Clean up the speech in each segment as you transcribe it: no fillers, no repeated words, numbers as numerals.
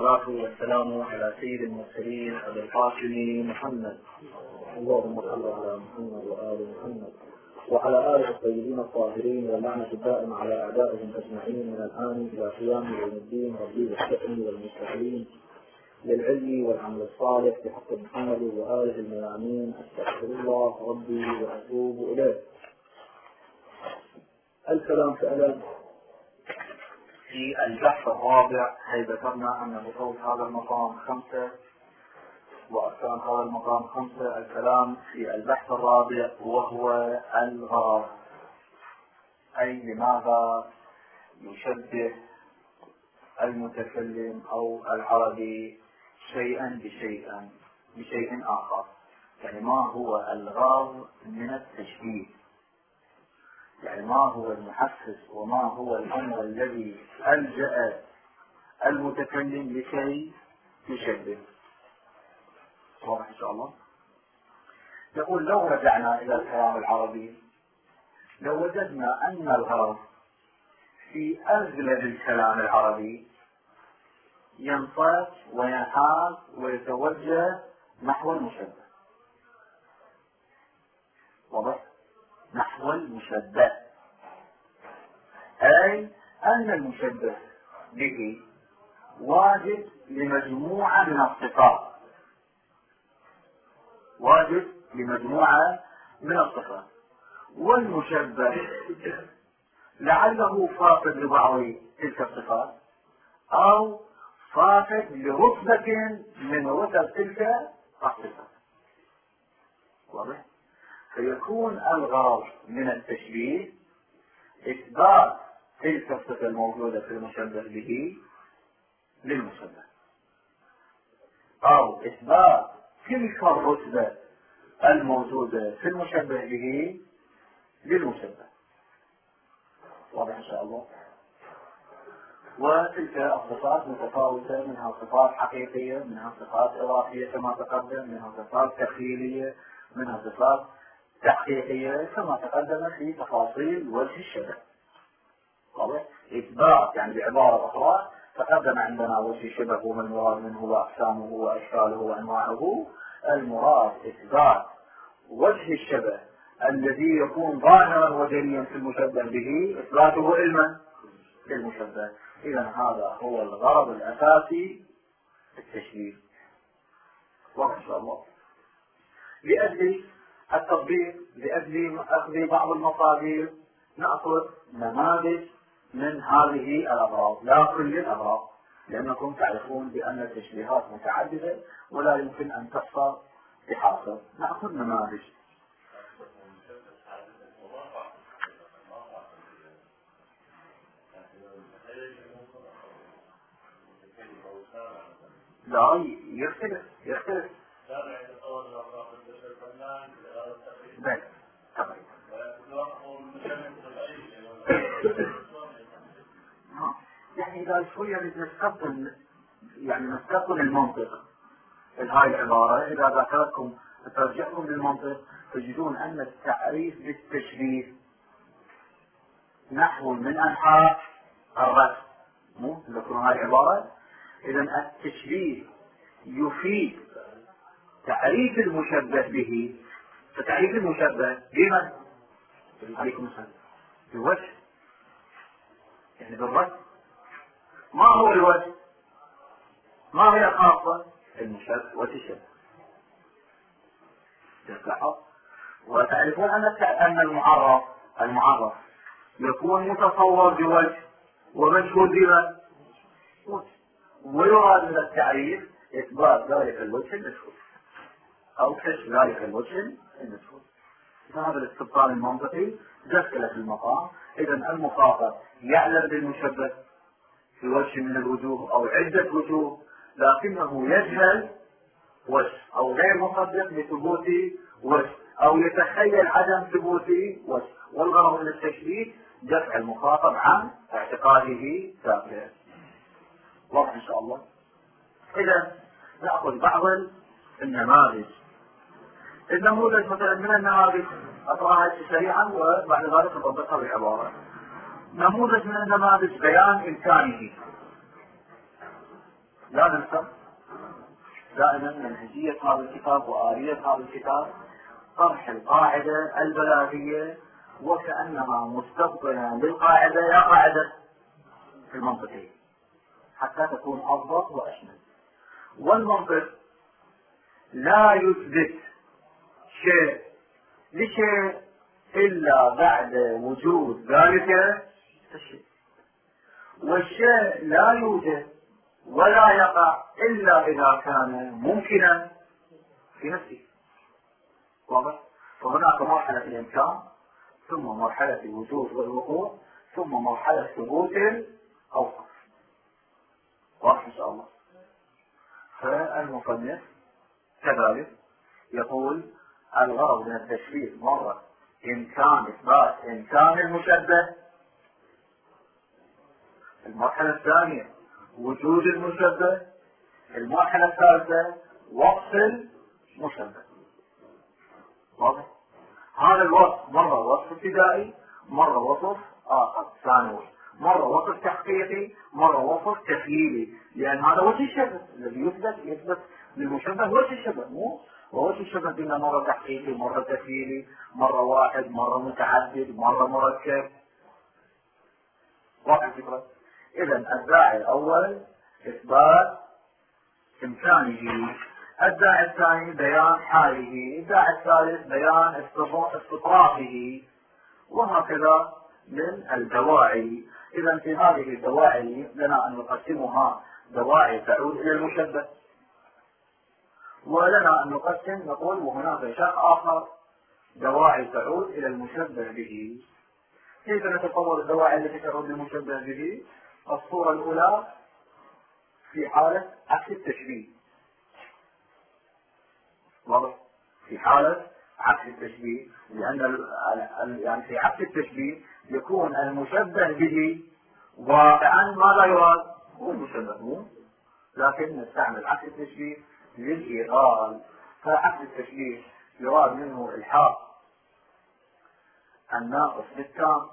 والصلاة والسلام على سيد المرسلين أبي القاسم محمد. اللهم صل على محمد وآل محمد وعلى آله الطيبين الطاهرين، واللعنة الدائمة على أعدائهم أجمعين من الآن إلى قيام يوم الدين. ربي الشأن والمستقيم للعلم والعمل الصالح بحق محمد وآله الميامين. أستغفر الله ربي وأتوب إليه. الكلام فعلا في البحث الرابع، حيث ذكرنا أن بطول هذا المقام 5 وأركان هذا المقام 5. الكلام في البحث الرابع وهو الغرض، أي لماذا يشبه المتكلم أو العربي شيئا بشيء آخر. يعني ما هو الغرض من التشبيه، يعني ما هو المحفز وما هو الأمر الذي ألجأ المتكلم لكي يشبه. واضح إن شاء الله. يقول لو رجعنا إلى الكلام العربي لو وجدنا أن الغرض في أغلب الكلام العربي ينصب وينحاز ويتوجه نحو المشبه. واضح؟ نحو المشبه، أي أن المشبه به واجب لمجموعة من الصفات، والمشبه لعله فاقد لبعض تلك الصفات أو فاقد لرتبة من رتب تلك الصفات. واضح؟ فيكون الغرض من التشبيه إثبات تلك الصفة الموجودة في المشبه به للمشبه، أو إثبات تلك الرتبة الموجودة في المشبه به للمشبه. واضح إن شاء الله. وتلك الصفات متفاوتة، منها صفات حقيقية، منها صفات إضافية كما تقدم، منها صفات تخيلية، منها صفات تحقيقية كما تقدم في تفاصيل وجه الشبه. واضح؟ إثبات يعني بعبارة أخرى تقدم عندنا وجه الشبه وما المراد منه وأقسامه وأشكاله وأنواعه. المراد إثبات وجه الشبه الذي يكون ظاهرا وجليا في المشبه به، إثباته علما للمشبه. إذا هذا هو الغرض الأساسي في التشبيه. واضح إن شاء الله. لأجل التطبيق، لأجل أخذ بعض المصادر، نأخذ نماذج من هذه الأغراض، لا كل الأغراض، لأنكم تعرفون بأن التشبيهات متعددة ولا يمكن أن تحصر بحاصر. نأخذ نماذج. لا يختلف بل يعني إذا شوية نستقبل المنطق هاي العبارة. إذا ذكرتكم ترجعكم للمنطق تجدون أن التعريف بالتشبيه نحو من أنحاء الرسم. مو تذكرون هاي العبارة؟ إذن التشبيه يفيد تعريف المشبه به. فتعريف المشبه بمن؟ عليكم السلام. بالوجه، يعني بالرسم. ما هو الوجه؟ ما هي خاصة المشبه والتشبه؟ تلاحظ. وتعرفون أن المعرف يكون متصور بوجه ومشهود بما وجه، ويراد من التعريف إثبات ذلك الوجه المشهود أو كشف ذلك الوجه المشهود. هذا الاستبطال المنطقي دخل في المقام. إذا المخاطب يعلم بالمشبه في وجه من الوجوه أو عدة وجوه، لكنه يجهل وجه أو غير مصدق بثبوت وجه أو يتخيل عدم ثبوت وجه. والغرض من التشبيه دفع المخاطب عن اعتقاده ذاته. واضح إن شاء الله. إذا نأخذ بعض النماذج. النموذج مثلا من النماذج أقرأها سريعا وبعد ذلك نطبقها بالعبارة. نموذج من النماذج بيان إمكانه لا ننسى دائما منهجية هذا الكتاب وآلية هذا الكتاب طرح القاعدة البلاغية وكأنها مستبطنة للقاعدة يا قاعدة المنطقية حتى تكون أضبط وأشمل. والمنطق لا يثبت شيء لشيء إلا بعد وجود ذلك الشيء، والشيء لا يوجد ولا يقع إلا إذا كان ممكنا في نفسه. واضح؟ فهناك مرحلة الإمكان، ثم مرحلة الوجود والوقوع، ثم مرحلة ثبوت الأوصاف. واضح إن شاء الله. فالمصنف كذلك يقول الغرض من التشبيه مرة إمكان إثبات إمكان المشبه، المرحلة الثانية وجود المشبه، المرحلة الثالثة وصف المشبه. واضح؟ هذا الوصف مرة وصف ابتدائي، مرة وصف آخر ثانوي، مرة وصف تحقيقي، مرة وصف تخيلي، لأن هذا وجه الشبه الذي يثبت للمشبه وجه الشبه، مو ووجه الشبه بنا مرة تحقيقي، مرة تخيلي، مرة واحد، مرة متعدد، مرة مركب. واضح الفكرة؟ إذا الداعي الأول إثبات إمكانه، الداعي الثاني بيان حاله، الداعي الثالث بيان استطرافه، وهكذا من الدواعي. إذا في هذه الدواعي لنا أن نقسمها دواعي تعود إلى المشبه، ولنا أن نقسم نقول وهناك شق آخر دواعي تعود إلى المشبه به. كيف نتصور الدواعي التي تعود للمشبه به؟ الصورة الأولى في حالة عكس التشبيه. واضح؟ في حالة عكس التشبيه، لأن يعني في عكس التشبيه يكون المشبه به واقعا ماذا يراد؟ هو المشبه، لكن نستعمل عكس التشبيه للإيغال. فعكس التشبيه يراد منه الحاق الناقص بالتام،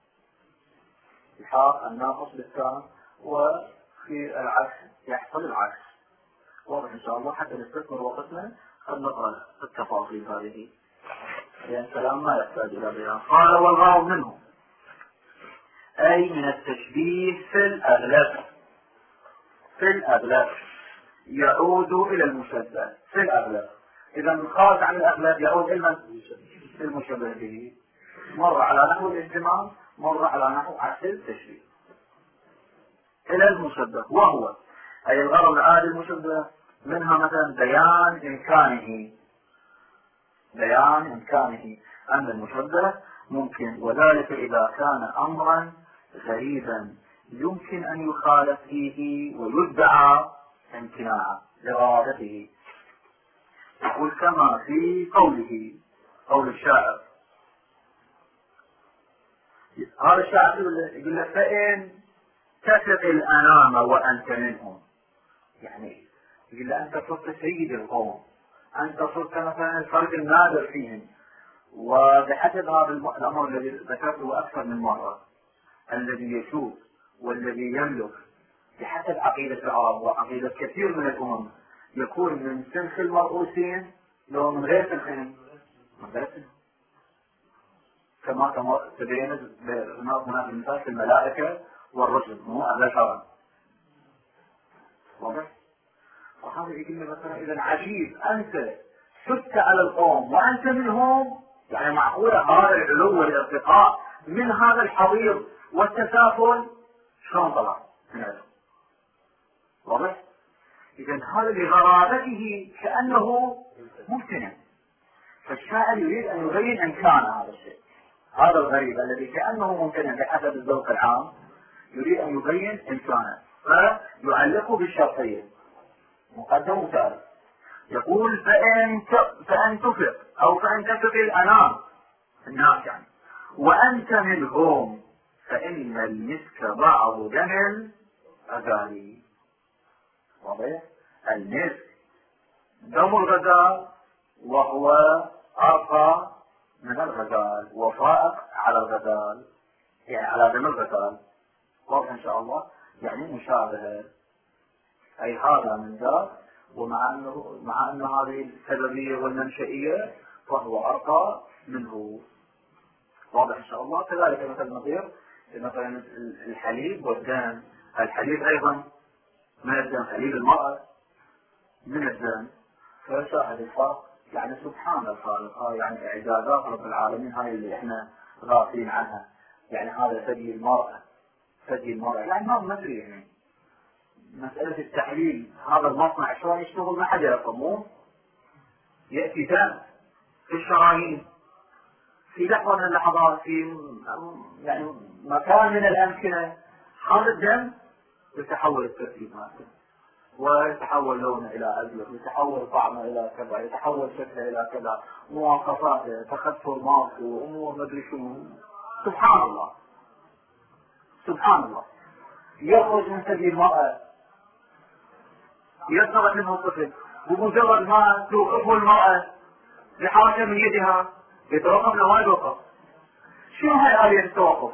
الحاق الناقص بالتام، وفي العكس يحصل العكس. واضح إن شاء الله. حتى نستثمر وقتنا قد نقرأ التفاصيل هذه، لأن الكلام ما يحتاج إلى بيان. قال والغرض منه أي من التشبيه في الأغلب يعود إلى المشبه في الأغلب. إذا خارج عن الأغلب يعود إلى المشبه به، مرة على نحو الاهتمام، مرة على نحو عكس التشبيه إلى المشبه، وهو أي الغرض العادي المشبه منها مثلا بيان إمكانه أن المشبه ممكن، وذلك إذا كان أمرا غريبا يمكن أن يخالف فيه ويدعى امتناعا لغرابته. يقول كما في قول الشاعر، هذا الشاعر يقول لك فإن تثق الأنام وأنت منهم، يعني يقول لك أنت صرت سيد القوم، أنت صرت مثلا الفرد النادر فيهم. وبحسب هذا الأمر الذي ذكرته أكثر من مرة، الذي يسوق والذي يملك بحسب عقيدة العرب وعقيدة كثير من الأمم يكون من سنخ المرؤوسين لو من غير سنخهم، كما تبين هناك مثال في الملائكة والرسل، مو البشر. واضح؟ وهذا يقول مثلا إذا عجيب أنت سدت على القوم وأنت منهم، يعني معقولة هذا العلو والارتقاء من هذا الحضيض والتسافل شلون طلع من عنده؟ واضح؟ إذا هذا لغرابته كأنه ممتنع، فالشاعر يريد أن يبين إمكان هذا الشيء، هذا الغريب الذي كأنه ممتنع بحسب الذوق العام يريد أن يبين إمكانه، فيعلقه بالشرطية مقدم وثالث. يقول فإن تفق أو فإن تفق الأنام الناس يعني وأنت منهم فإن المسك بعض دم الغزال. واضح؟ المسك دم الغزال، وهو أرقى من الغزال وفائق على الغزال، يعني على دم الغزال. واضح إن شاء الله، يعني مشابهة. أي هذا من ذاك، مع أن هذه السببية والمنشئية فهو أرقى منه. واضح إن شاء الله. كذلك مثل نظير مثلا الحليب والدم. الحليب أيضا من الدم، حليب المرأة من الدم. فشاهد الفرق. يعني سبحان الخالق، هاي يعني إعجازات رب العالمين، هاي اللي إحنا غافلين عنها. يعني هذا ثدي المرأة، ثدي المرأة يعني ما ندري. يعني مسألة التحليل، هذا المصنع شلون يشتغل ما حد يفهمه. يأتي دم في الشرايين في لحظة من اللحظات، في يعني مكان من الأمكنة، هذا الدم يتحول التركيب مالته، ويتحول لونه إلى أبيض، يتحول طعمه إلى كذا، يتحول شكله إلى كذا، مواصفاته، تخثر ماسه، وأمور مدري شنو. سبحان الله، سبحان الله. يخرج من ثدي المرأة، يصنع منه الطفل، بمجرد ما توقفه المرأة بحركة من يدها يتوقف له ما يتوقف. شنو هاي آلية التوقف؟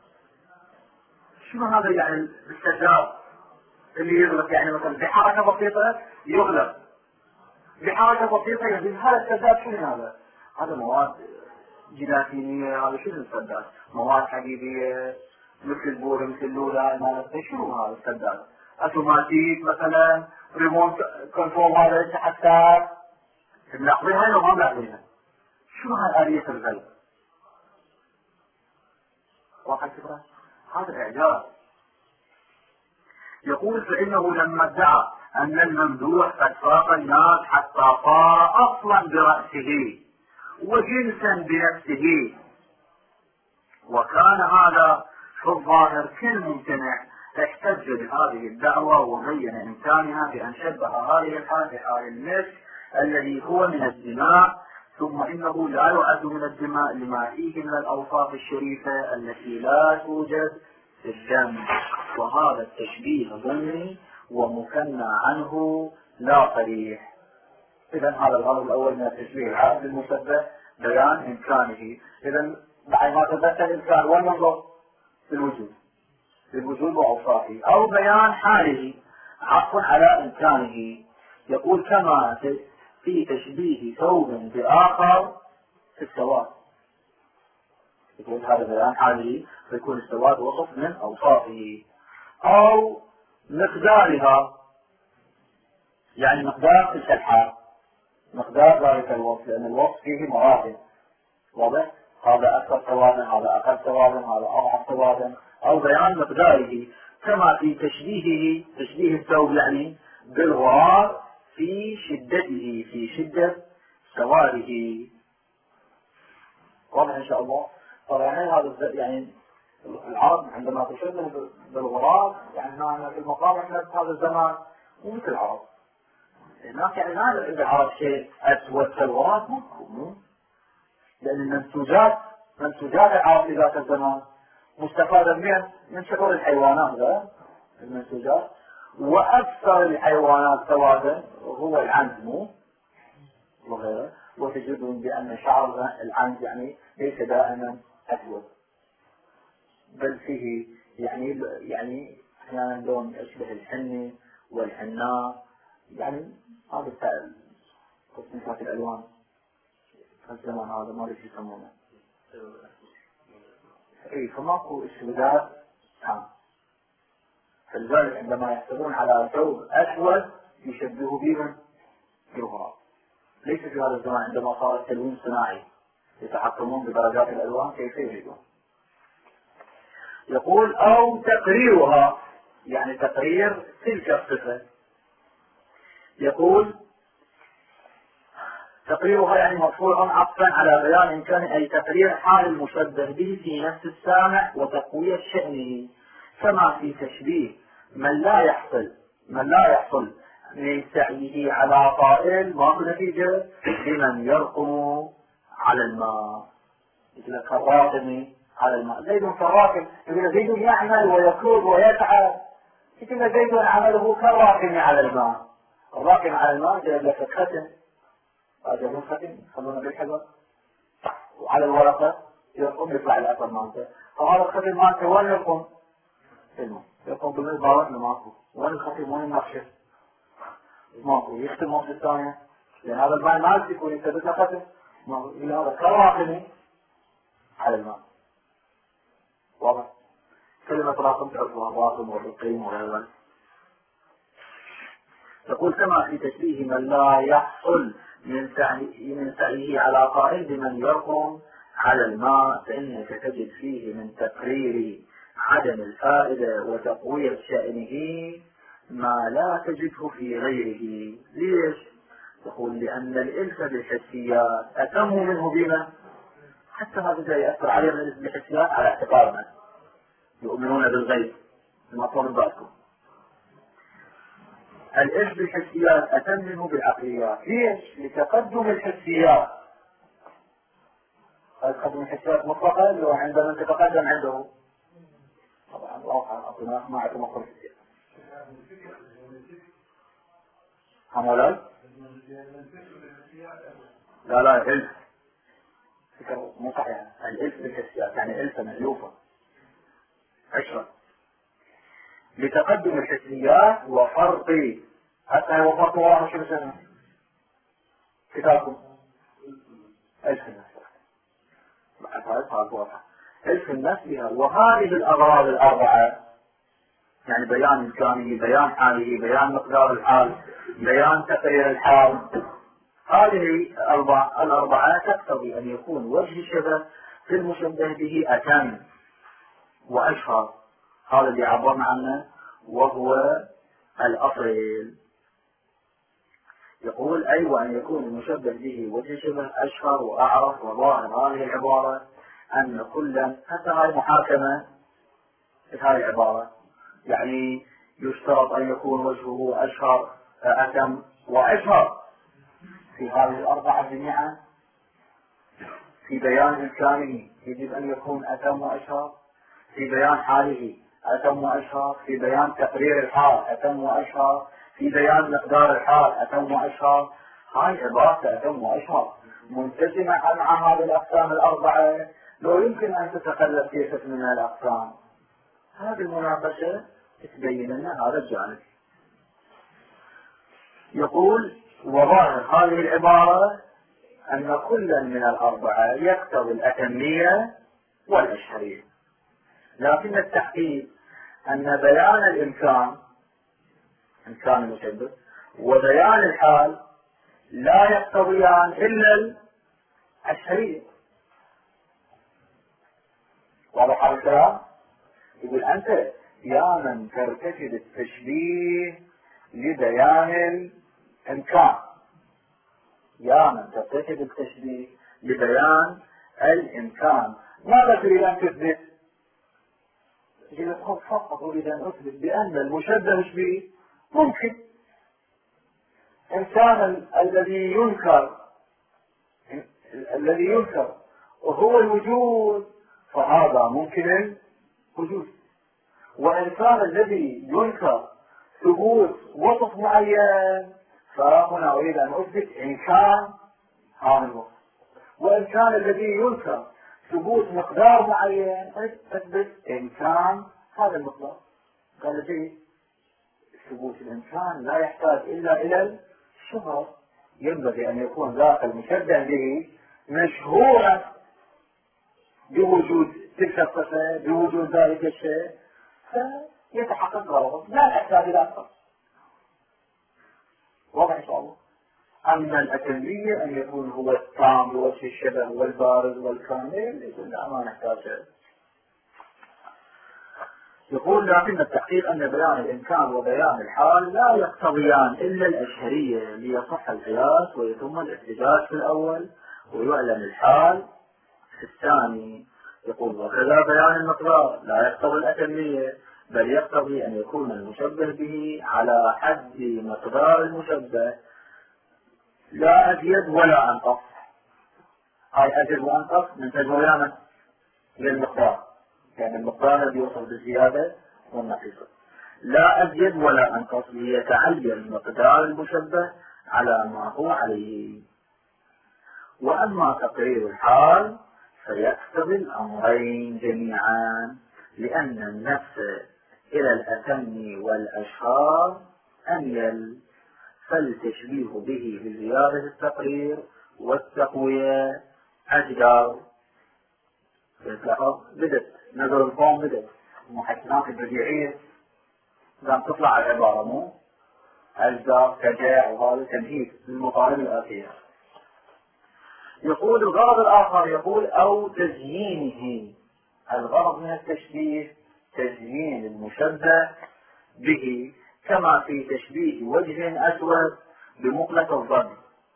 شنو هذا يعني السداد اللي يغلق؟ يعني مثلا بحركة بسيطة يغلق، بحركة بسيطة يغلق. هذا السداد شنو هذا؟ هذا مواد جيلاتينية. هذا شنو السداد؟ مواد حديدية مثل البورة مثل اللولا. شنو هذا السداد؟ اوتوماتيك مثلا، ريموت كنترول، هذا حتى ملاحظينها لو ما ملاحظينها. شنو هاي آلية الغلق؟ واحد فكرة. هذا إعجاز. يقول فإنه لما ادعى أن الممدوح قد فاق الناس حتى صار أصلا برأسه وجنسا بنفسه، وكان هذا في الظاهر كالممتنع، احتج بهذه الدعوة وبين إمكانها بأن شبه هذه الحال بحال المسك الذي هو من الدماء، ثم إنه لا يعد من الدماء لما فيه من الأوصاف الشريفة التي لا توجد في الدم، وهذا التشبيه ضمني ومكنى عنه لا صريح. إذا هذا الغرض الأول من التشبيه العام المشبه بيان إمكانه. إذا بعد ما ثبت الإمكان والنظر في الوجود، في الوجود وأوصافه، أو بيان حاله عطف على إمكانه. يقول كما في تشبيه ثوب بآخر في السواد. يقول هذا بيان حاله، فيكون السواد وصف من أوصافه. أو مقدارها، يعني مقدار تلك الحال، مقدار ذلك الوصف، لأن الوصف فيه مراتب. واضح؟ هذا أكثر سوادا، هذا أقل سوادا، هذا أضعف سوادا. أو بيان مقداره كما في تشبيهه، تشبيه الثوب يعني بالغراب في شدته، في شدة سواده. واضح إن شاء الله. طبعا هذا يعني العرب عندما تشبه بالغراب، يعني هنا في المقام احنا في هذا الزمان مو مثل العرب. الناس يعني ما عند العرب شيء أسود كالغراب، مو، لأن منسوجات العرب في ذات الزمان مستفادة من شعور الحيوانات، ذا المنسوجات. وأكثر الحيوانات سوادا هو العنز وغيره. وتجدون بأن شعر العنز يعني ليس دائما أسود، بل فيه يعني أحيانا لون يشبه الحني والحناء. يعني هذا تصنيفات الألوان في الزمان هذا ما ليش يسمونه. فماكو اسودات تام. فلذلك عندما يحصلون على ثوب أسود يشبهوا به بالغراب. ليس في هذا الزمان عندما صار التلوين صناعي يتحكمون بدرجات الألوان كيف يريدون. يقول أو تقريرها، يعني تقرير تلك الصفة. يقول تقريرها يعني مرفوع عطفا على بيان إمكانه، أي تقرير حال المشبه به في نفس السامع وتقوية شأنه، كما في تشبيه من لا يحصل من سعيه على طائل ما في نتيجة بمن يرقم على الماء، مثل كالراقم على الماء. زيد كالراقم، يقول زيد يعمل ويكود ويتعب، يقول زيد عمله كالراقم على الماء. الراقم على الماء جاء لك الختم، هذا من ختم خلونا بالحجر، وعلى الورقة يرقم يطلع الأثر مالته. فهذا الختم مالته وين يرقم؟ يرقم بالماء وين ماكو، وين الختم وين النقشة؟ ماكو يختم موت الثانية، لأن هذا الماء ما يكون يثبت له ختم، ماكو إلا هذا كراقني على الماء. واضح؟ كلمة راقم تعرفها باطن والقيم وغير ذلك. يقول كما في تشبيه من لا يحصل من سعيه على قائل بمن يرقم على الماء، فإنك تجد فيه من تقرير عدم الفائدة وتقوية شأنه ما لا تجده في غيره. ليش؟ يقول لأن الإلف بالحسيات أتم منه بما، حتى هذا يأثر عليهم الإلف بالحسيات على اعتقادنا، يؤمنون بالغيب المطلوب من بعضكم. الإلف بالحسيات أتم منه بالعقليات. ليش؟ لتقدم الحسيات. تقدم الحسيات مطلقة لو عندما تتقدم عنده طبعا واقع ما عندهم مقر الحسيات. هم لا الإلف فكرة مو صحيحة. الإلف بالحسيات يعني إلف مألوفة 10 لتقدم الحسيات وفرق. حتى هو فرق واحد شو بسنة كتابكم إلف الناس بعد هذا فرق واحد إلف الناس بها. وهذه الأغراض الأربعة يعني بيان إمكانه، بيان حاله، بيان مقدار الحال، بيان تقرير الحال، هذه الأربعة تقتضي أن يكون وجه الشبه في المشبه به أتم وأشهر. هذا اللي عبرنا عنه وهو الأصل. يقول أي وأن يكون المشبه به وجه شبه أشهر وأعرف وظاهر. هذه العبارة أن كلا حتى هاي محاكمة في هذه العبارة، يعني يشترط أن يكون وجهه أشهر أتم وأشهر في هذه الأربعة جميعا. في بيان إمكانه يجب أن يكون أتم وأشهر، في بيان حاله أتم وأشهر، في بيان تقرير الحال أتم وأشهر، في بيان مقدار الحال أتم وأشهر. هاي عبارة أتم وأشهر منتجمة مع هذه الأقسام الأربعة. لو يمكن أن تتخلف كيف من الأقسام. هذه المناقشة تبين لنا هذا الجانب. يقول وظاهر هذه العبارة أن كلا من الأربعة يقتضي الأتمية والأشهرية، لكن التحقيق أن بيان الإمكان إمكان المشبه وبيان الحال لا يقتضيان إلا الأشهرية. واضح هذا الكلام؟ يقول أنت يا من ترتكب التشبيه لبيان الإمكان، يا من ترتكب التشبيه لبيان الإمكان، ماذا تريد أن تثبت؟ فقط أريد أن أثبت بأن المشبه به ممكن. إنسان الذي ينكر وهو الوجود فهذا ممكن الوجود. وإنسان الذي ينكر ثبوت وصف معين فهنا أريد أن أثبت إمكان هذا الوصف. وإنسان الذي ينكر ثبوت مقدار معين أثبت إمكان هذا المقدار. قال لي ثبوت الإمكان لا يحتاج إلا إلى الشهرة. ينبغي أن يكون ذاك المشبه به مشهورا بوجود تلك الصفة بوجود ذلك الشيء فيتحقق غرضه، لا يحتاج إلى أكثر. واضح إن شاء الله. أما الأتمية أن يكون هو التام بوجه الشبه والبارز والكامل يقول لا ما نحتاج. يقول لكن التحقيق أن بيان الإمكان وبيان الحال لا يقتضيان إلا الأشهرية ليصح القياس ويتم الاحتجاج في الأول ويعلم الحال في الثاني. يقول وكذا بيان المقدار لا يقتضي الأتمية بل يقتضي أن يكون المشبه به على حد مقدار المشبه لا أزيد ولا أنقص. هاي أزيد وأنقص من تجويانا للمقدار، يعني المقدار الذي يوصل بالزيادة والنقيصة لا أزيد ولا أنقص ليتعين مقدار المشبه على ما هو عليه. وأما تقرير الحال فيقتضي الأمرين جميعا لأن النفس إلى الأتم والأشهار أميل، فالتشبيه به بزيادة التقرير والتقوية أجدر. تلاحظ بدت نظر الفهم بدت المحسنات البديعية لم تطلع العبارة مو أجدر كجاع، وهذا تمهيد للمطالب الآتية. يقول الغرض الآخر يقول أو تزيينه. الغرض من التشبيه تزيين المشبه به، كما في تشبيه وجه أسود بمقلة الظل.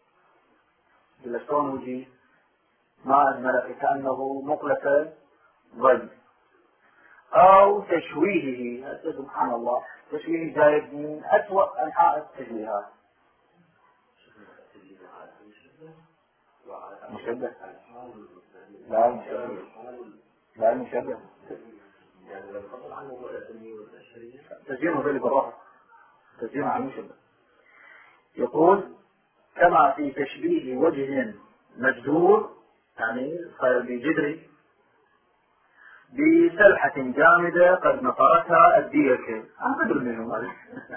شلون وجه ما أجمل كأنه مقلة ظل. أو تشويهه، سبحان الله، تشويه جايب من أسوأ أنحاء التشويهات. مشبه لا مشبه لا مشبه تزيينه ذلك بالرفع، تزيينه عن مشبه. يقول كما في تشبيه وجه مجدور، يعني صار بجدري، بسلحة جامدة قد نطرتها الديكة. أنا أدري منهم هذه.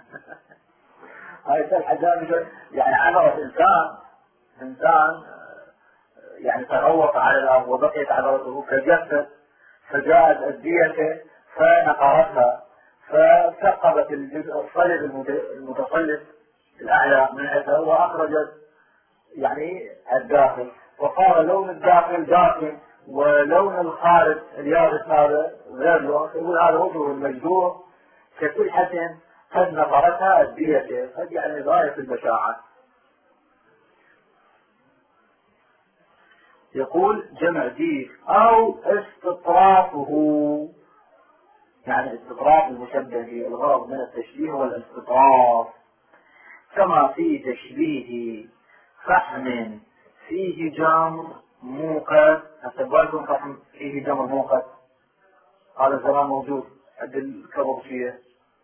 هاي سلحة جامدة يعني عبرت إنسان يعني تغوط على الأرض وبقيت عبرته كجثة، فجاءت الديكة فنقرتها فثقبت الجزء الصلب المتصلب الأعلى من أثر وأخرجت يعني الداخل، وصار لون الداخل داخل ولون الخارج اليابس هذا غير لون. يقول هذا وجهه المجدور كسلحة قد نقرتها الديكة، قد يعني غاية البشاعة. يقول جمع ديك أو استطرافه، يعني استطراف المشبه. الغرض من التشبيه هو الاستطراف، كما في تشبيه فحم فيه جمر موقد. أتبالكم فحم فيه جمر موقد هذا الزمان موجود عند الكبرشية.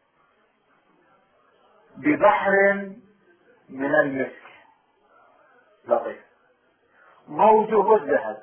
ببحر من المسك لطيف موجه الذهب.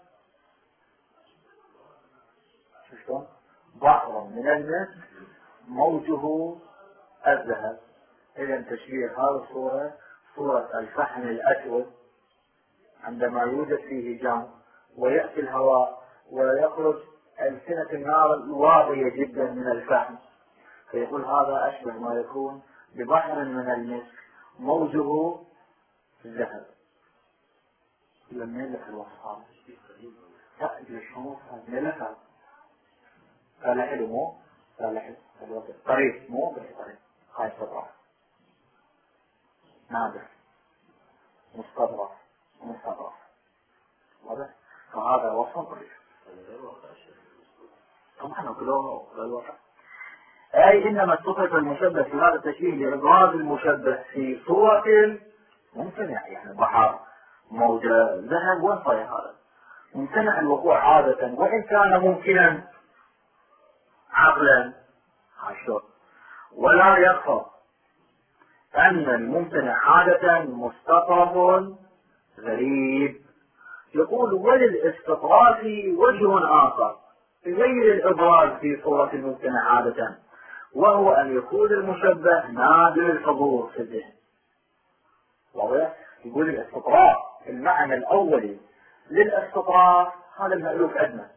شفتم؟ بحر من المسك موجه الذهب. إذا تشبيه هذه الصورة صورة الفحم الأسود عندما يوجد فيه جمر ويأتي الهواء ويخرج ألسنة النار الواضية جدا من الفحم، فيقول هذا أشبه ما يكون ببحر من المسك موجه الذهب. لما يلف الوصف هذا تأتي الشموس ملفها قال حلو مو قال حلو طريق مو طريق هاي استطراف نادر مستطرف مستطرف واضح. فهذا وصف طريق طبعا كلهم للوضع. أي إنما استطرف المشبه في هذا التشبيه لإبراز المشبه في صورة ممتنع، يعني بحر موجة ذهب وانطي هذا ممتنع الوقوع عادة، وإن كان ممكنا عقلا عشر. ولا يخفى أن الممتنع عادة مستطرف غريب. يقول وللاستطراف وجه آخر غير الإبراز في صورة الممتنع عادة، وهو أن يكون المشبه نادر الحضور في الذهن. واضح؟ يقول الاستطراف المعنى الأولي للاستطراف هذا المألوف عندنا،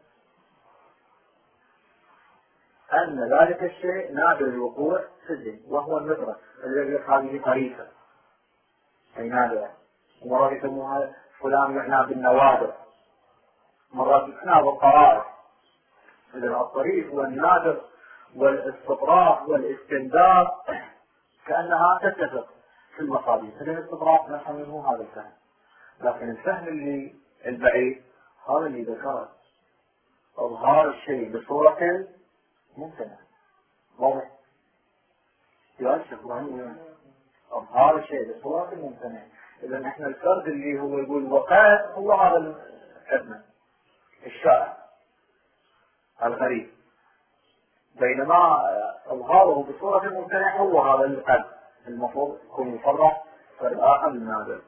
أن ذلك الشيء نادر الوقوع في الذهن، وهو الندرة الذي هذه طريقة أي نادرة. ومرات يسموها فلان يعنى بالنوادر، مرات يعنى بالطرائف. إذن الطريق والنادر والاستطراف والاستنباط كأنها تتفق في المصادر. إذن الاستطراف نفهم منه هذا الفهم، لكن الفهم اللي البعيد هذا اللي ذكره إظهار الشيء بصورة ممتنع. واضح؟ إظهار الشيء بصورة ممتنع. إذا احنا الفرد اللي هو يقول وقات هو هذا الكلمة الشائع الغريب، بينما إظهاره بصورة ممتنع هو هذا القلب المفروض يكون يفرح فالآخر النادر.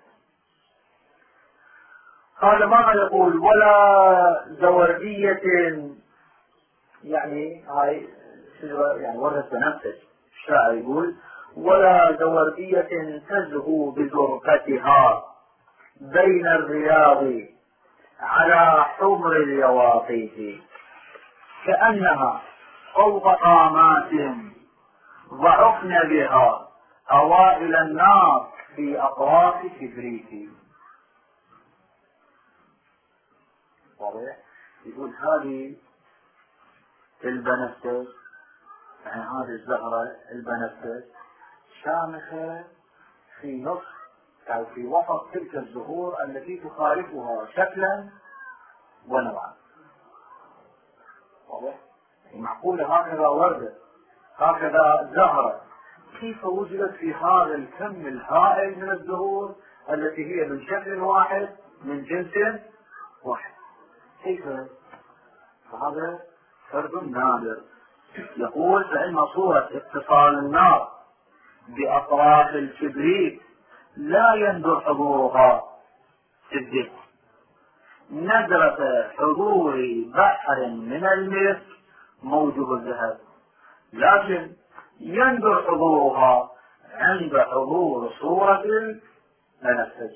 هذا ماذا يقول ولا زوردية، يعني هاي شجرة يعني ورد بنفسج. الشاعر يقول ولا زوردية تزهو بزرقتها بين الرياض على حمر اليواقيت، كأنها فوق قامات ضعفن بها أوائل النار في أطراف كبريت. واضح؟ يقول هذه البنفسج، يعني هذه الزهرة البنفسج شامخة في نصف أو في وسط تلك الزهور التي تخالفها شكلا ونوعا. واضح؟ معقولة هكذا وردة، هكذا زهرة، كيف وجدت في هذا الكم الهائل من الزهور التي هي من شكل واحد من جنس واحد؟ كيف؟ فهذا فرد نادر. يقول فإن صورة اتصال النار بأطراف الكبريت لا يندر حضورها في الذهن ندرة حضور بحر من المسك موجب الذهب، لكن يندر حضورها عند حضور صورة البنفسج.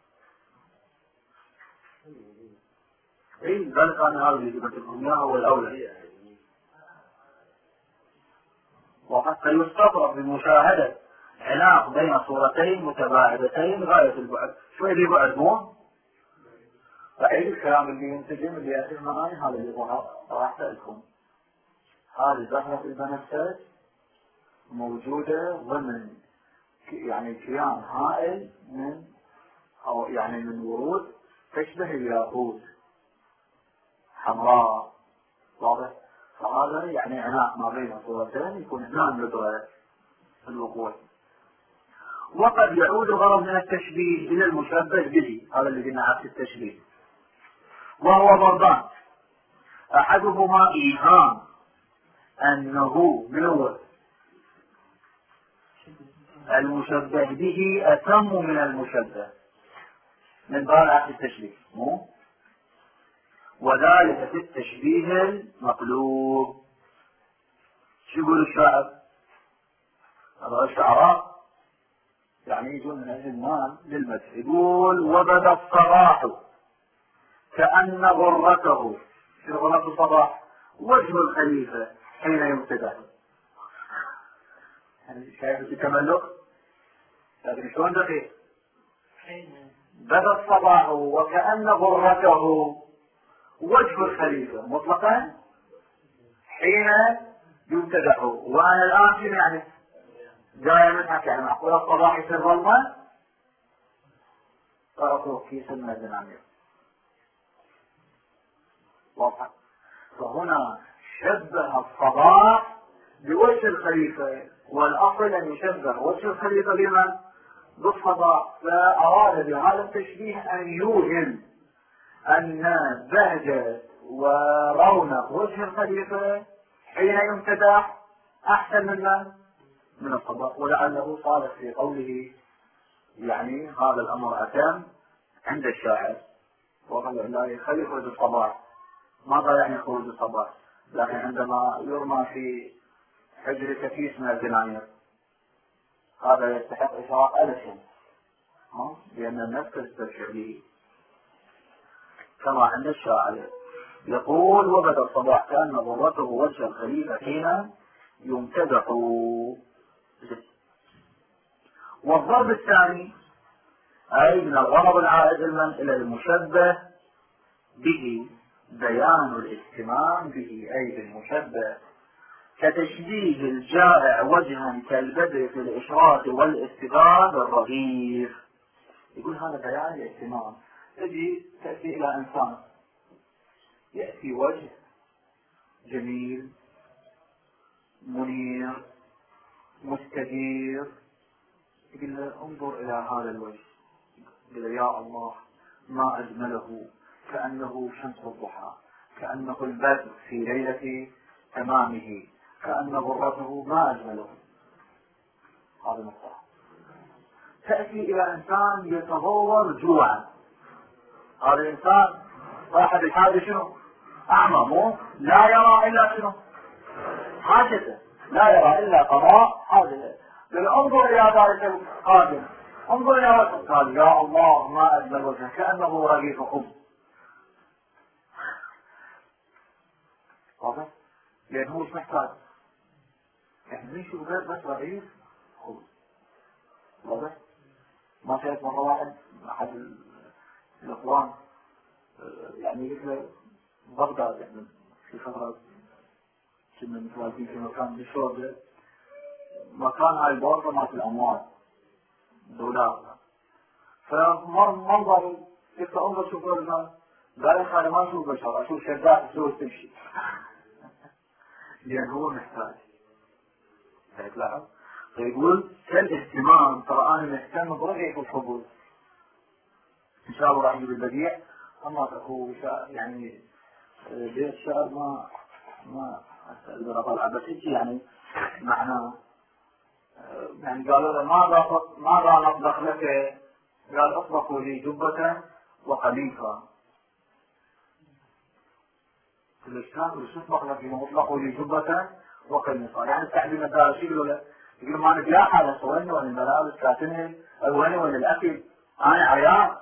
ذلك أن هذا اللي جبتكم إياه هو الأولى، وحتى يستطرق بمشاهدة علاق بين صورتين متباعدتين غاية البعد. شوي ببعد مو فعيد الكلام اللي ينتجم اللي يأتي معي هذا اللي راح تألكم. هذه زهرة البنفسج موجودة ضمن يعني كيان هائل من أو يعني من ورود تشبه الياقوت حمراء. واضح؟ فهذا يعني عناق ما بين صورتين يكون هنا ندرة الوقوع. وقد يعود غرض من التشبيه إلى المشبه به، هذا اللي قلنا عكس التشبيه، وهو ضربان: أحدهما إيهام أنه من المشبه به أتم من المشبه من باب عكس التشبيه، وذلك في التشبيه المقلوب. شو يقول الشاعر؟ هذا الشعراء يعني يجون من أجل المال للمدح. يقول: وبدا الصباح كأن غرته، شو غرة الصباح؟ وجه الخليفة حين يمتدح. يعني شايف التملك؟ لكن شلون دقيق؟ بدا الصباح وكأن غرته وجه الخليفة مطلقا حين يمتدح. وأنا الآن شنو يعني؟ جاي مدحك، يعني معقول الصباح يصير ظلمة؟ طرفه كيس المدنانية. واضح؟ فهنا شبه الصباح بوجه الخليفة، والأصل أن يشبه وجه الخليفة بمن؟ بالصباح. فأراد بهذا التشبيه أن يوهم أن بهجة ورونق وجه الخليفة حين يمتدح أحسن من الصباح. ولعله صادق في قوله يعني هذا الأمر أتم عند الشاعر، وقال لا يخلي خروج الصباح. ماذا يعني خروج الصباح؟ لكن عندما يرمى في حجر كثير من الدنانير هذا يستحق إشراق ألف، لأن النفس تستبشر به كما عند الشاعر. يقول: وبدا الصباح كأن ضرته وجه الخليفة حين يمتدح. والضرب الثاني أي من الغرض العائد إلى المشبه به بيان الاهتمام به أي بالمشبه، كتشبيه الجائع وجها كالبدر في الإشراق والاستباد الرغيف. يقول هذا بيان الاهتمام. تأتي إلى إنسان يأتي وجه جميل منير مستدير، يقول له انظر إلى هذا الوجه، يقول له يا الله ما أجمله، كأنه شمس الضحى، كأنه البدر في ليلة تمامه، كأن غرته ما أجمله. هذا مصطلح. تأتي إلى إنسان يتضور جوعا، هذا الإنسان صاحب الحاجة شنو؟ أعمى، مو لا يرى إلا شنو؟ حاجته، لا يرى إلا قضاء حاجته. قال انظر إلى ذلك القادم، انظر إلى ذلك. قال يا الله ما أجمل وجهه كأنه رغيف خبز. واضح؟ لأن هو مش محتاج، يعني نشوف غير بس رغيف خبز. واضح؟ ما شايف مرة واحد أحد الإخوان يعني مثل بغداد، يعني في فترة كنا متواجدين في مكان بالشوربة، مكان هاي البورصة مالت الأموال دولار، فمنظر قلت انظر شوف الرجال، قال انا ما اشوف بشر، اشوف شدات فلوس تمشي. لأن هو محتاج. تلاحظ؟ فيقول كالاهتمام، ترى انا مهتم برغيف الخبز. ان شاء الله راح يجيب البديع. اما هو يعني بيت الشعر ما اقدر اطلع، بس يعني معناه يعني قالوا له ماذا نطبخ لك؟ قال اطبخوا لي جبة وقميصا. الإسلام شو اطبخ لك؟ اطبخوا لي جبة وقميصا، يعني التعليم الدار شيء يقول له، يقول ما انا بلاحة بس وين وين الملابس كاتنها، وين وين الاكل، انا عيان.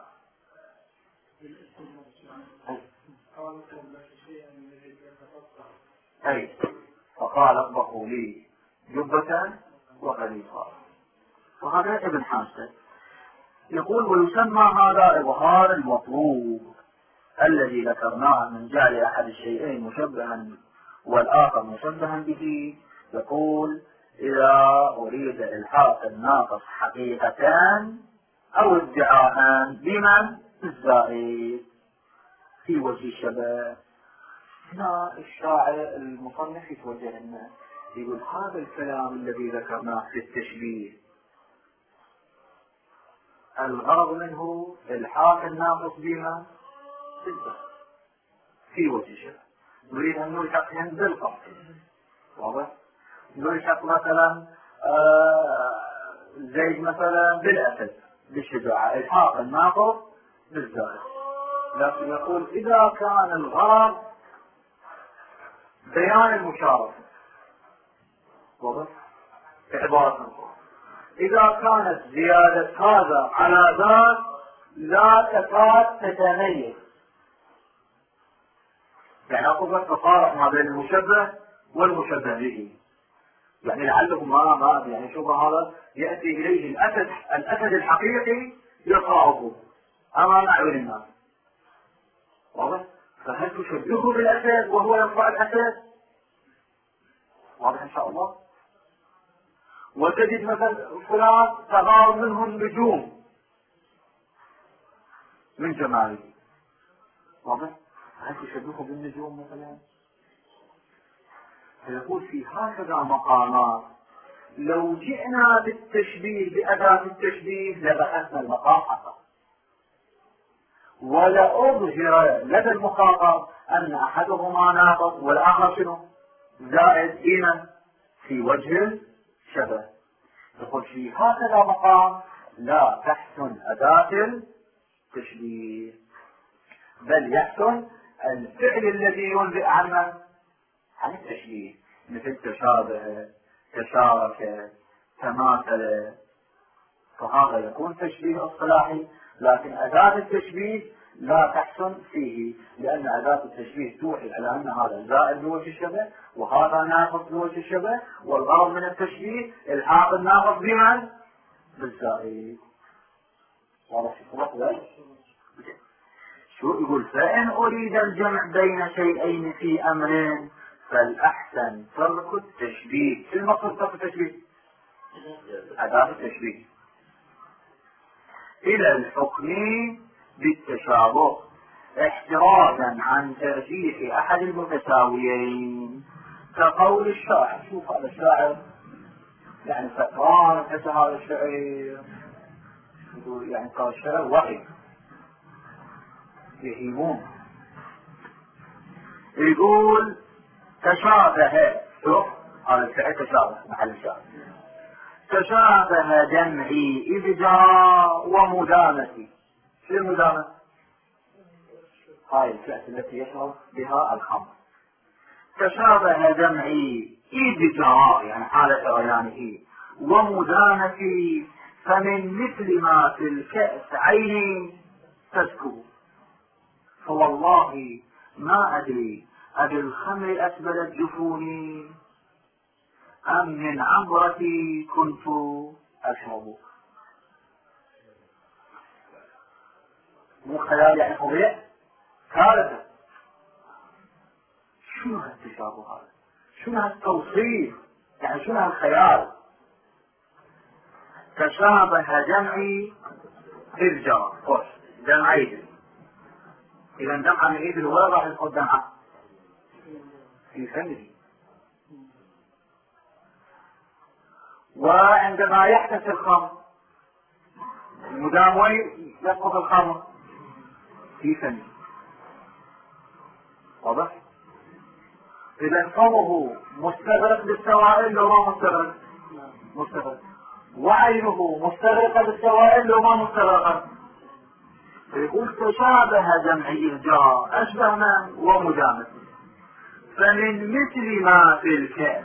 اي فقال اطبخوا لي جبة وقميصا. وهذا ابن حاسد يقول ويسمى هذا إظهار المطلوب الذي ذكرناه من جعل أحد الشيئين مشبها والآخر مشبها به. يقول إذا أريد إلحاق الناقص حقيقتان أو ادعاءان بمن الزائد في وجه الشبه. هنا الشاعر المصنف يتوجه لنا يقول هذا الكلام الذي ذكرناه في التشبيه الغرض منه الحاق الناقص بما في وجه الشبه. نريد ان نلحقهم بالقصد. واضح؟ نلحق مثلا زيد مثلا بالاسد بالشجاعه، الحاق الناقص بالزائد. لكن يقول اذا كان الغرض بيان المشاركه، واضح؟ عباره إذا كانت زيادة هذا على ذاك لا تكاد تتميز، يعني أقول تفارق ما بين المشبه والمشبه به، يعني لعله ما يعني شوف هذا يأتي إليه الأسد الحقيقي يقرأه أمام أعين الناس. واضح؟ فهل تشبهه بالأسد وهو يقرأ الأسد؟ واضح إن شاء الله؟ وتجد مثلا فلان تغار منه النجوم من جماله. واضح؟ هل تشبهه بالنجوم مثلا؟ فيقول في هكذا مقامات لو جئنا بالتشبيه بأداة التشبيه لبحثنا المقام حقا، ولأظهر لدى المخاطب أن أحدهما ناقص والآخر شنو؟ زائد إيمان في وجه الشبه. يقول في هكذا مقام لا تحسن أداة التشبيه، بل يحسن الفعل الذي ينبئ عن التشبيه، مثل تشابه، تشارك، تماثل. فهذا يكون تشبيه اصطلاحي، لكن أداة التشبيه لا تحسن فيه، لأن أداة التشبيه توحي على أن هذا زائد بوجه الشبه وهذا ناقص بوجه الشبه، والغرض من التشبيه الحاق الناقص بمن؟ بالزائد. واضح ذلك؟ شو يقول؟ فإن أريد الجمع بين شيئين في أمر فالأحسن ترك التشبيه. شو المقصود ترك التشبيه؟ أداة التشبيه إلى الحكم بالتشابه احترازا عن ترجيح أحد المتساويين، كقول الشاعر. شوف هذا الشاعر يعني سكران حتى هذا الشعر يقول يعني قال الشعر وحي يهيمون. يقول تشابه، شوف هذا الشعر تشابه محل الشعر، تشابه جمعي إذ جاء ومدامتي. شو المدامة؟ هاي الكأس التي يشرب بها الخمر. تشابه جمعي إذ جاء يعني حالة غيانه، ومدانتي، فمن مثل ما في الكأس عيني تسكب. فوالله ما أدري أبالخمر أسبلت جفوني أم من عبرتي كنت أشرب. مو خيال يعني فظيع، كارثة. شنو هالتشابه هذا؟ شنو هالتوصيف؟ يعني شنو هالخيال؟ تشابه جمعي إرجاع قرص جمعي. إذا دمعة من إيد الولد راح يدخل دمعة في فمه. وعندما يحدث الخمر المدام وين يسقط الخمر في فمه. واضح؟ إذا فمه مستغرق بالسوائل لو ما مستغرق؟ مستغرق. وعينه مستغرقة بالسوائل لو ما مستغرقة؟ يقول تشابه جمعي الجار أشبه من ومجامد. فمن مثل ما في الكأس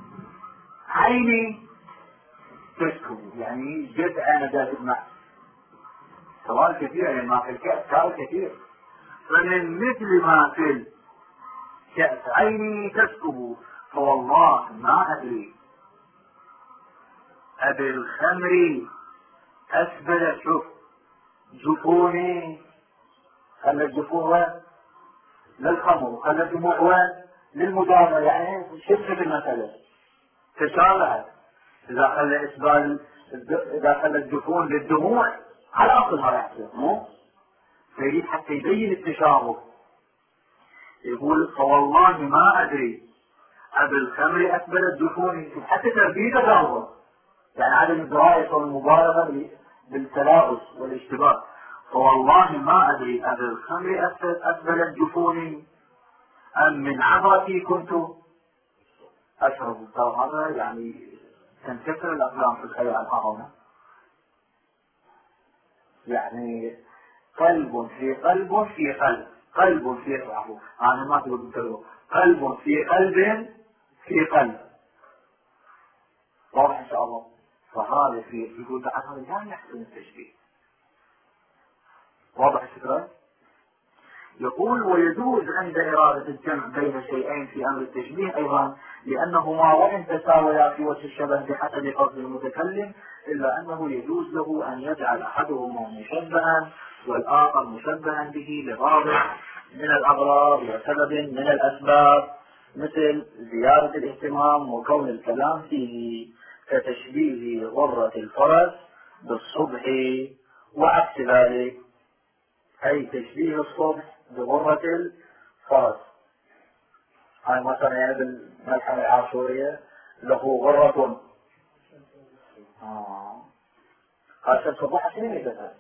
عيني تسكب، يعني جزء نجاة الماء. سؤال كثير، يعني ما في الكأس سؤال كثير. فمن مثل ما في الكأس عيني تسكب، فوالله ما أدري أبالخمر أسبل شوف جفوني. خلى الجفون وين؟ للخمر. وخلى الدموع وين؟ للمجاملة. يعني شبه المسألة تشابهت. إذا خلى الجفون للدموع على أصل ما يحصل، مو فيريد حتى يبين التشابه. يقول فوالله ما أدري أبالخمر أسبلت جفوني. حتى تربيته جاوبه، يعني عدم الدراسة والمبالغة بالتلابس والاشتباه. فوالله ما أدري أبالخمر أسبلت جفوني أم من عبرتي كنت أشرب. هذا يعني تنكسر الأقلام في الخيال هنا. يعني قلب في قلب في قلب، قلب في قلب. أنا ما تقول قلب في قلب في قلب. واضح إن شاء الله. فهذا يقول هذا لا يحسن التشبيه. واضح الفكرة؟ يقول ويجوز عند إرادة الجمع بين شيئين في أمر التشبيه أيضا، لأنهما وإن تساويا في وجه الشبه بحسب قصد المتكلم، إلا أنه يجوز له أن يجعل أحدهما مشبها والآخر مشبها به لغرض من الأغراض وسبب من الأسباب، مثل زيادة الاهتمام وكون الكلام فيه، كتشبيه غرة الفرس بالصبح وعكس ذلك، أي تشبيه الصبح بغرة الفرس. هاي مثلا يعني بالملحمة العاشورية له غرة. هذا الصباح شنو يدفع؟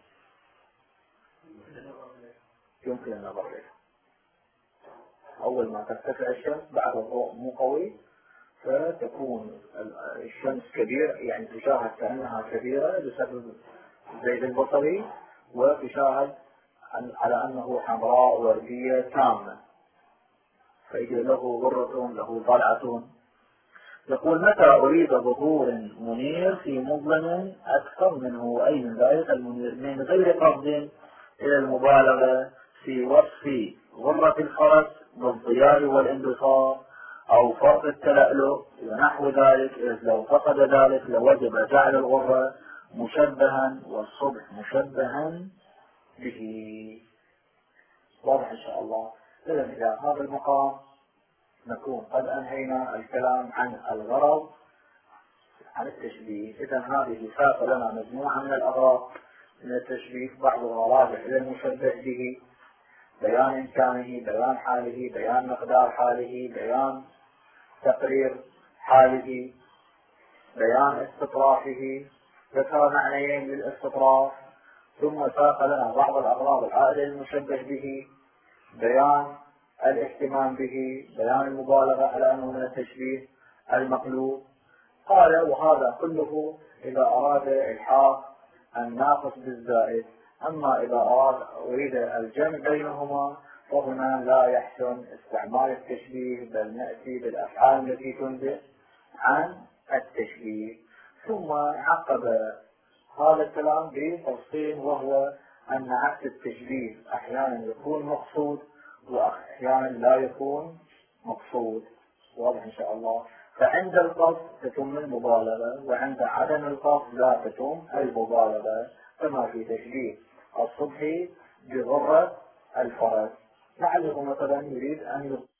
يمكن النظر إليه. أول ما ترتفع الشمس بعد الضوء مو قوي، فتكون الشمس كبيرة، يعني تشاهد كأنها كبيرة بسبب الزيد البصري، وتشاهد على أنه حمراء وردية تامة، فإذا له غرة له طلعة. يقول متى أريد ظهور منير في مظلم أكثر منه، أي من ذلك المنير، من غير قصد إلى المبالغة في وصف غرة الفرس بالضياء والانبساط أو فرط التلألؤ ونحو ذلك، إذ لو فقد ذلك لوجب جعل الغرة مشبها والصبح مشبها به. واضح إن شاء الله. إذا إلى هذا المقام نكون قد أنهينا الكلام عن الغرض عن التشبيه. إذا هذه ساق لنا مجموعة من الأغراض من التشبيه، بعضها راجع إلى المشبه به، بيان إمكانه، بيان حاله، بيان مقدار حاله، بيان تقرير حاله، بيان استطرافه، ذكر معنيين للاستطراف. ثم ساق لنا بعض الأغراض العائلة المشبه به، بيان الاهتمام به، بيان المبالغة على أنه من التشبيه المقلوب. قال وهذا كله إذا أراد إلحاق الناقص بالزائد. أما إذا أريد الجمع بينهما فهنا لا يحسن استعمال التشبيه، بل نأتي بالأفعال التي تنبئ عن التشبيه. ثم عقب هذا الكلام بتفصيل، وهو أن عكس التشبيه أحيانا يكون مقصود وأحيانا لا يكون مقصود. واضح إن شاء الله. فعند القصد تتم المبالغة، وعند عدم القصد لا تتم المبالغة، كما في تشبيه الصبح بغرة الفرس. لعله مثلا يريد أن